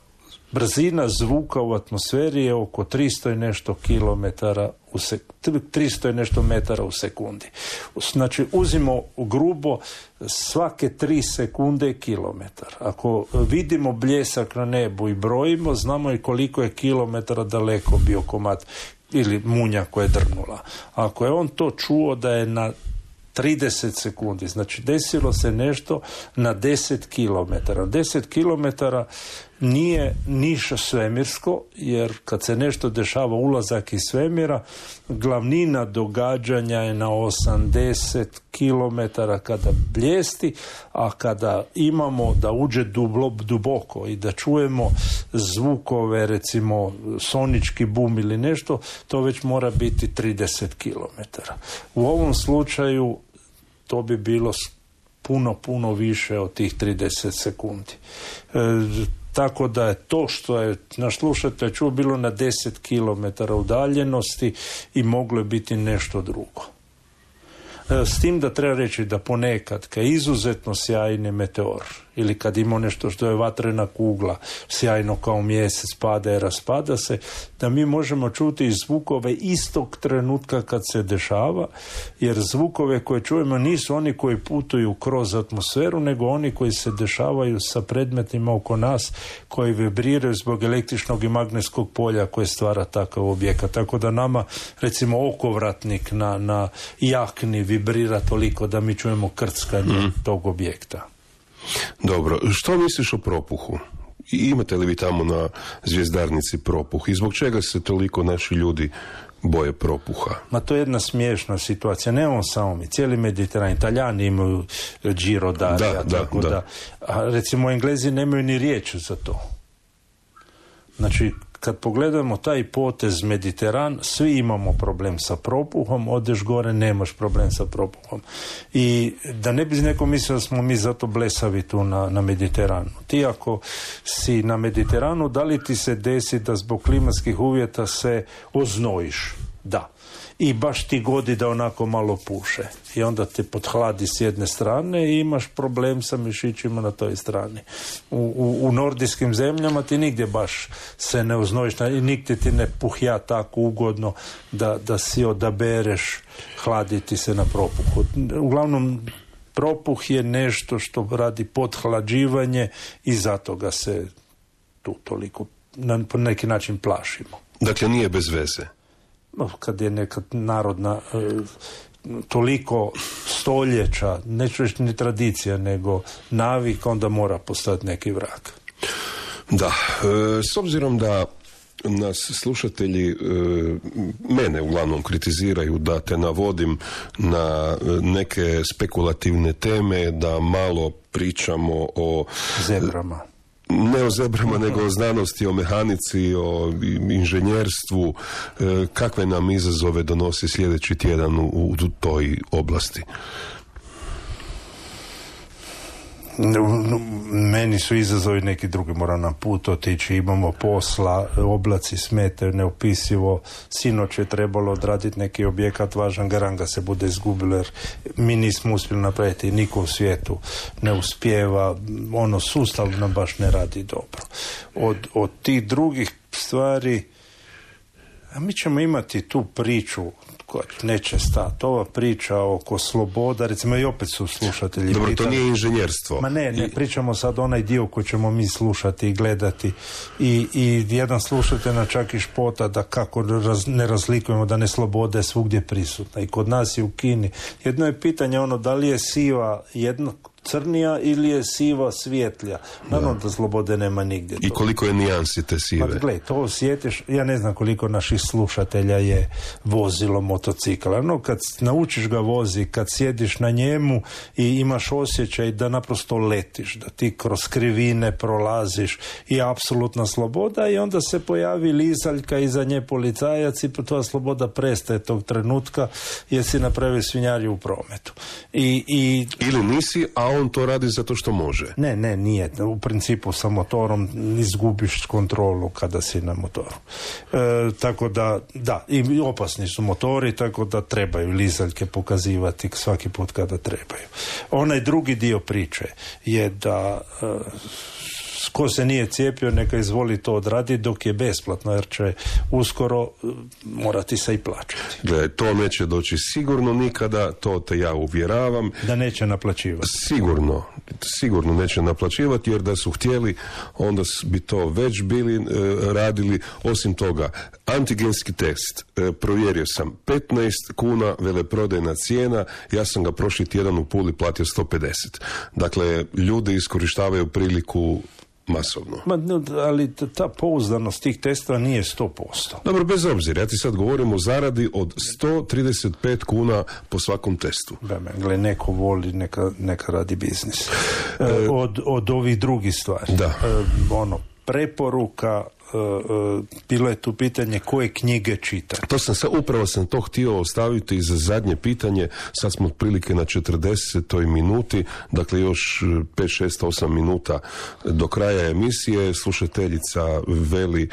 brzina zvuka u atmosferi je oko tristo i nešto kilometara u sek, tristo i nešto metara u sekundi. Znači, uzimo grubo svake tri sekunde je kilometar. Ako vidimo bljesak na nebu i brojimo, znamo i koliko je kilometara daleko bio komad ili munja koja je drnula. Ako je on to čuo da je na trideset sekundi, znači desilo se nešto na deset kilometara. deset kilometara nije niša svemirsko, jer kad se nešto dešava ulazak iz svemira, glavnina događanja je na osamdeset kilometara kada bljesti, a kada imamo da uđe dublo, duboko i da čujemo zvukove, recimo sonički bum ili nešto, to već mora biti trideset kilometara. U ovom slučaju to bi bilo puno, puno više od tih trideset sekundi. E, tako da je to što je naš slušatelj čuo bilo na deset kilometara udaljenosti i moglo je biti nešto drugo. E, s tim da treba reći da ponekad kad je izuzetno sjajni meteor ili kad ima nešto što je vatrena kugla, sjajno kao mjesec, pada i raspada se, da mi možemo čuti i zvukove istog trenutka kad se dešava, jer zvukove koje čujemo nisu oni koji putuju kroz atmosferu, nego oni koji se dešavaju sa predmetima oko nas, koji vibriraju zbog električnog i magnetskog polja koje stvara takav objekat. Tako da nama, recimo, okovratnik na, na jakni vibrira toliko da mi čujemo krckanje mm. tog objekta. Dobro, što misliš o propuhu? I imate li vi tamo na zvjezdarnici propuh? I zbog čega se toliko naši ljudi boje propuha? Ma to je jedna smiješna situacija. Ne on samo mi, cijeli Mediteran. Italijani imaju Giro d'Adria, da, tako da, da. da. A recimo Englezi nemaju ni riječ za to. Znači, kad pogledamo taj potez Mediteran, svi imamo problem sa propuhom, odeš gore, nemaš problem sa propuhom. I da ne bi neko mislio da smo mi zato blesavi tu na, na Mediteranu. Ti ako si na Mediteranu, da li ti se desi da zbog klimatskih uvjeta se oznojiš? Da. I baš ti godi da onako malo puše. I onda te podhladi s jedne strane i imaš problem sa mišićima na toj strani. U, u, u nordijskim zemljama ti nigdje baš se ne oznojiš i nigdje ti ne puhja tako ugodno da, da si odabereš hladiti se na propuhu. Uglavnom, propuh je nešto što radi podhlađivanje i zato ga se tu toliko na neki način plašimo. Dakle, nije bez veze. Kad je neka narodna e, toliko stoljeća, neću reći ni tradicija, nego navik, onda mora postati neki vrag. Da, e, s obzirom da nas slušatelji e, mene uglavnom kritiziraju da te navodim na neke spekulativne teme, da malo pričamo o zebrama. Ne o zebrama, nego o znanosti, o mehanici, o inženjerstvu. Kakve nam izazove donosi sljedeći tjedan u, u toj oblasti? Meni su izazovi neki drugi, moram na put otići, imamo posla, oblaci smete neopisivo, sinoć je trebalo odraditi neki objekat važan, garanga se bude izgubilo jer mi nismo uspjeli napraviti, niko u svijetu ne uspijeva, ono sustav nam baš ne radi dobro. Od, od tih drugih stvari, a mi ćemo imati tu priču koja neće stati. Ova priča oko sloboda, recimo i opet su slušatelji. Dobro, pitali, to nije inženjerstvo. Ma ne, ne, pričamo sad onaj dio koji ćemo mi slušati i gledati. I, i jedan slušatelj na čak i špota da kako raz, ne razlikujemo da ne slobode je svugdje prisutna. I kod nas i u Kini. Jedno je pitanje ono da li je siva jedno crnija ili je siva svjetlja. Naravno da. da slobode nema nigdje. I koliko je nijansi te sive? Pa gle, to osjetiš, ja ne znam koliko naših slušatelja je vozilo motocikla. No, kad naučiš ga vozi, kad sjediš na njemu i imaš osjećaj da naprosto letiš, da ti kroz krivine prolaziš i apsolutna sloboda i onda se pojavi lizaljka iza nje policajac i tvoja sloboda prestaje tog trenutka jer si napravio svinjariju u prometu. I, i... Ili nisi, a on to radi zato što može. Ne, ne, nije. U principu sa motorom izgubiš kontrolu kada si na motoru. E, tako da, da, i opasni su motori, tako da trebaju lizaljke pokazivati svaki put kada trebaju. Onaj drugi dio priče je da e, ko se nije cijepio, neka izvoli to odraditi dok je besplatno, jer će uskoro morati se i plaćati. Gle, to neće doći sigurno nikada, to te ja uvjeravam. Da neće naplaćivati. Sigurno, sigurno neće naplaćivati, jer da su htjeli, onda bi to već bili e, radili. Osim toga, antigenski test, e, provjerio sam, petnaest kuna veleprodajna cijena, ja sam ga prošli tjedan u Puli platio sto pedeset. Dakle, ljudi iskorištavaju priliku masovno. Ma, ali ta pouzdanost tih testova nije sto posto. Dobro, bez obzira, ja ti sad govorim o zaradi od sto trideset pet kuna po svakom testu. Da, gle, neko voli, neka, neka radi biznis. E, od, od ovih drugih stvari. Da. E, ono, preporuka, e, e, bilo je tu pitanje koje knjige čitati. To sam sad, upravo sam to htio ostaviti za zadnje pitanje. Sad smo otprilike na četrdesetoj minuti, dakle još pet, šest, osam minuta do kraja emisije. Slušateljica veli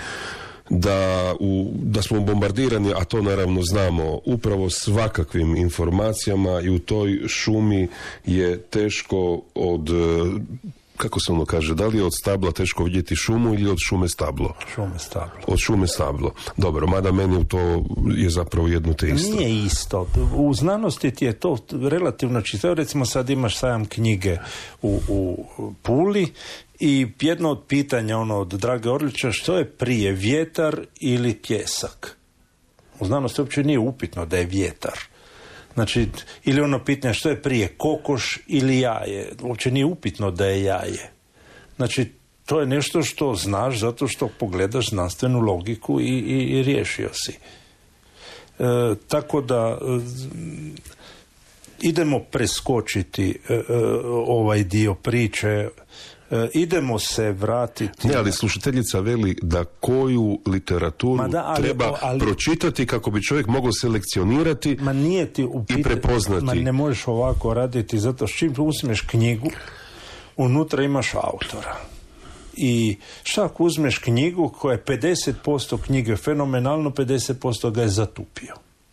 da, u, da smo bombardirani, a to naravno znamo, upravo svakakvim informacijama i u toj šumi je teško od... Kako se ono kaže, da li je od stabla teško vidjeti šumu ili od šume stablo? Šume stablo. Od šume stablo. Dobro, mada meni to je zapravo jedno te isto. Nije isto. U znanosti ti je to relativno čisto. Recimo sad imaš sajam knjige u, u Puli i jedno od pitanja ono od Drage Orlića, što je prije, vjetar ili pjesak? U znanosti uopće nije upitno da je vjetar. Znači, ili ono pitanje što je prije, kokoš ili jaje. Uopće nije upitno da je jaje. Znači, to je nešto što znaš zato što pogledaš znanstvenu logiku i, i, i riješio si. tako da e, idemo preskočiti e, e, ovaj dio priče. Idemo se vratiti... Ne, ali slušateljica veli da koju literaturu da, ali, treba ali, pročitati kako bi čovjek mogao selekcionirati ma nije ti upita, i prepoznati. Ma ne možeš ovako raditi, zato što čim uzmeš knjigu, unutra imaš autora. I šta ako uzmeš knjigu koja je pedeset posto knjige fenomenalno, pedeset posto ga je zatupio.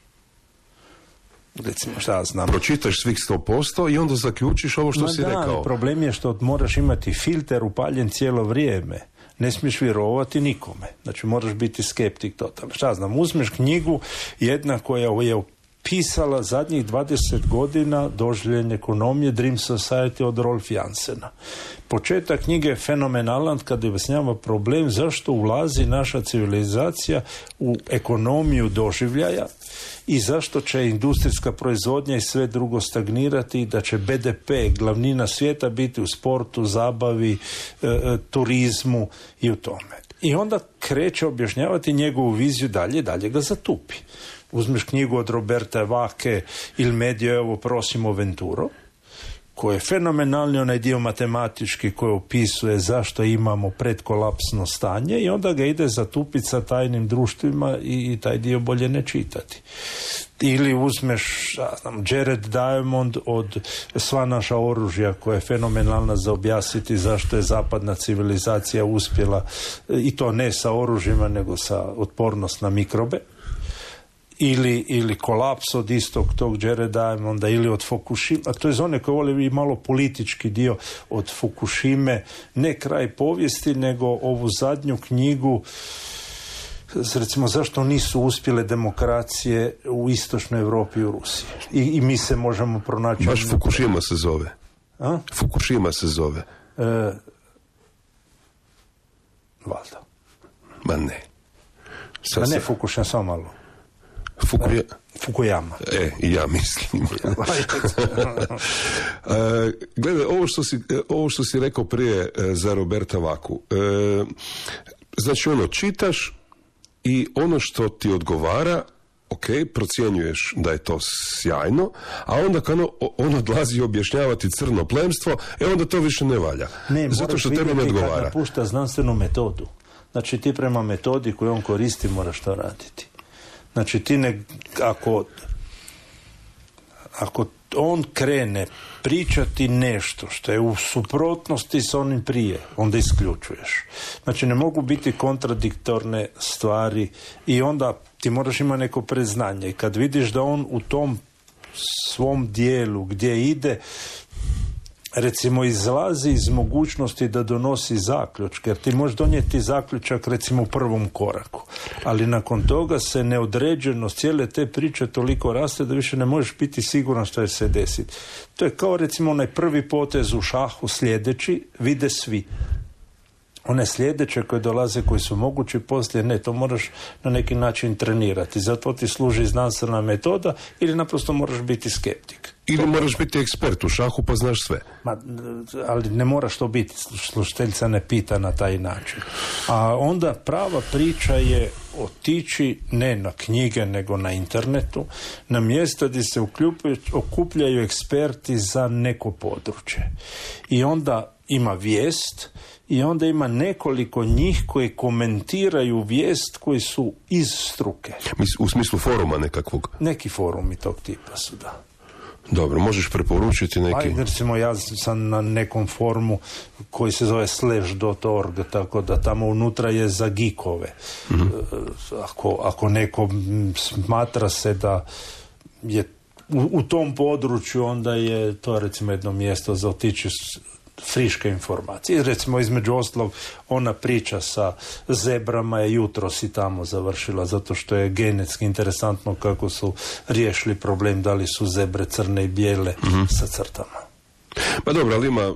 Recimo, šta znam. Pročitaš svih sto posto i onda zaključiš ovo što Ma si da, rekao. Problem je što moraš imati filter upaljen cijelo vrijeme. Ne smiješ vjerovati nikome. Znači, moraš biti skeptik totalno. Šta znam, uzmeš knjigu jedna koja je pisala zadnjih dvadeset godina doživljenje ekonomije Dream Society od Rolf Jansena. Početak knjige je fenomenalan kad objašnjava problem zašto ulazi naša civilizacija u ekonomiju doživljaja i zašto će industrijska proizvodnja i sve drugo stagnirati i da će be de pe, glavnina svijeta, biti u sportu, zabavi, e, e, turizmu i u tome. I onda kreće objašnjavati njegovu viziju dalje, dalje ga zatupi. Uzmeš knjigu od Roberta Vake Il Medioevo Prossimo Venturo, koji je fenomenalni onaj dio matematički koji opisuje zašto imamo predkolapsno stanje i onda ga ide zatupiti sa tajnim društvima i, i taj dio bolje ne čitati. Ili uzmeš, ja znam, Jared Diamond od Sva naša oružja, koja je fenomenalna za objasniti zašto je zapadna civilizacija uspjela, i to ne sa oružjima nego sa otpornost na mikrobe. Ili, ili Kolaps od istog tog Jared Diamonda, ili od Fukushima, a to je za one koje vole i malo politički dio, od Fukushime, ne Kraj povijesti, nego ovu zadnju knjigu, recimo zašto nisu uspjele demokracije u istočnoj Europi i u Rusiji. I, i mi se možemo pronaći... Baš Fukushima se zove. A? Fukushima se zove. E, valjda. Ma ne. Sad Ma ne, se... Fukushima, samo malo. Fukuja... Fukuyama. E, i ja mislim. uh, gledaj, ovo što, si, ovo što si rekao prije uh, za Roberta Vaku. Uh, znači, ono, čitaš i ono što ti odgovara, ok, procjenjuješ da je to sjajno, a onda kad ono, on odlazi objašnjavati crno plemstvo, e onda to više ne valja. Ne, zato što tebe ne odgovara. Kad napušta znanstvenu metodu. Znači, ti prema metodi koju on koristi moraš to raditi. Znači, ti ne, ako, ako on krene pričati nešto što je u suprotnosti s onim prije, onda isključuješ. Znači, ne mogu biti kontradiktorne stvari i onda ti moraš imati neko predznanje. I kad vidiš da on u tom svom dijelu gdje ide, recimo, izlazi iz mogućnosti da donosi zaključke, jer ti možeš donijeti zaključak recimo u prvom koraku, ali nakon toga se neodređenost cijele te priče toliko raste da više ne možeš biti siguran što će se desiti. To je kao recimo onaj prvi potez u šahu, sljedeći vide svi. One sljedeće koje dolaze, koji su mogući poslije, ne, to moraš na neki način trenirati. Zato ti služi znanstvena metoda ili naprosto moraš biti skeptik. Ili to moraš biti ekspert u šahu pa znaš sve. Ma, ali ne moraš to biti, slušateljica ne pita na taj način. A onda prava priča je otići ne na knjige nego na internetu, na mjesta gdje se okupljaju eksperti za neko područje. I onda ima vijest i onda ima nekoliko njih koji komentiraju vijest koji su iz struke. U smislu foruma nekakvog? Neki forumi tog tipa su, da. Dobro, možeš preporučiti neki? Ajde, recimo, ja sam na nekom forumu koji se zove slash dot org, tako da tamo unutra je za geekove. Mm-hmm. Ako, ako neko smatra se da je u, u tom području, onda je to recimo jedno mjesto za otići friške informacije. Recimo, između ostalog, ona priča sa zebrama je jutros i tamo završila, zato što je genetski interesantno kako su riješili problem da li su zebre crne i bijele mm-hmm. sa crtama. Pa dobro, ali ima,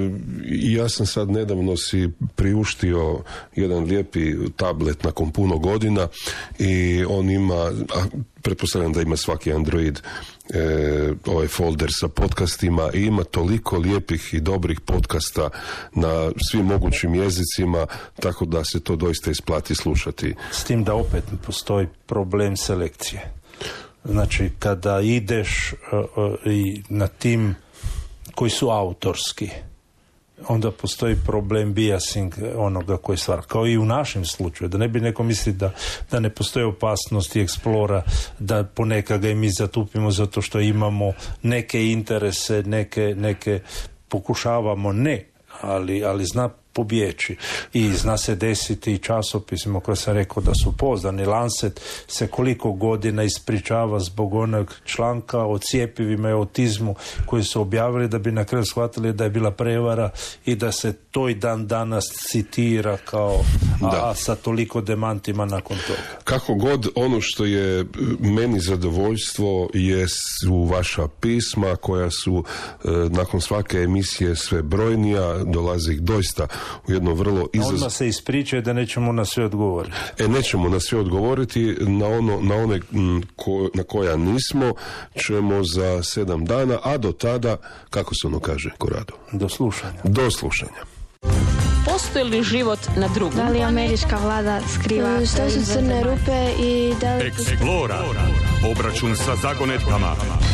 i ja sam sad nedavno si priuštio jedan lijepi tablet nakon puno godina i on ima, a pretpostavljam da ima svaki Android e, ovaj folder sa podcastima i ima toliko lijepih i dobrih podcasta na svim mogućim jezicima, tako da se to doista isplati slušati. S tim da opet postoji problem selekcije. Znači, kada ideš uh, uh, i na tim koji su autorski, onda postoji problem biasing onoga koji stvara. Kao i u našem slučaju, da ne bi neko misli da, da ne postoji opasnost i eksplora, da ponekad ga i mi zatupimo zato što imamo neke interese, neke, neke pokušavamo, ne, ali, ali zna pobjeći. I zna se desiti i časopisima koje sam rekao da su pouzdani. Lancet se koliko godina ispričava zbog onog članka o cjepivima i autizmu koji su objavili, da bi na kraju shvatili da je bila prevara i da se to i dan danas citira kao a, a sa toliko demantima nakon toga. Kako god, ono što je meni zadovoljstvo je su vaša pisma koja su e, nakon svake emisije sve brojnija, dolazi ih doista u jedno vrlo izaz... Odmah se ispričaju da nećemo na sve odgovoriti. E, nećemo na sve odgovoriti, na, ono, na one m, ko, na koja nismo ćemo za sedam dana, a do tada, kako se ono kaže, Korado? Do slušanja. Do slušanja. Postoji li život na drugom? Da li američka vlada skriva? Što su crne rupe i da li... Explora. Obračun sa zagonetkama.